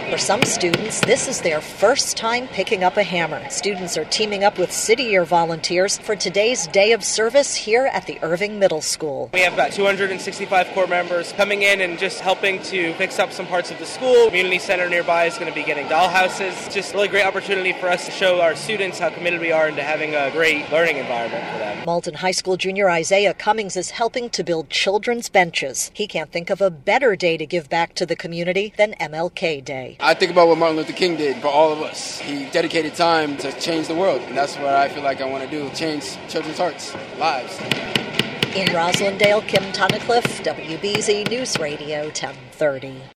For some students, this is their first time picking up a hammer. Students are teaming up with City Year volunteers for today's day of service here at the Irving Middle School. We have about 265 core members coming in and just helping to fix up some parts of the school. Community center nearby is going to be getting dollhouses. Just a really great opportunity for us to show our students how committed we are into having a great learning environment for them. Malton High School junior Isaiah Cummings is helping to build children's benches. He can't think of a better day to give back to the community than MLK Day. I think about what Martin Luther King did for all of us. He dedicated time to change the world, and that's what I feel like I want to do, change children's hearts, lives. In Roslindale, Kim Tunnicliffe, WBZ News Radio 1030.